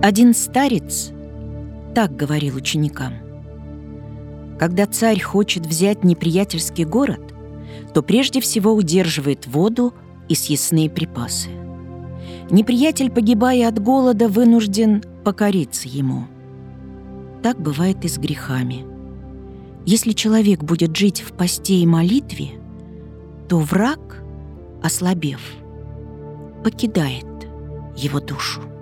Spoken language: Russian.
Один старец так говорил ученикам: когда царь хочет взять неприятельский город, то прежде всего удерживает воду и съестные припасы. Неприятель, погибая от голода, вынужден покориться ему. Так бывает и с грехами. Если человек будет жить в посте и молитве, то враг, ослабев, покидает его душу.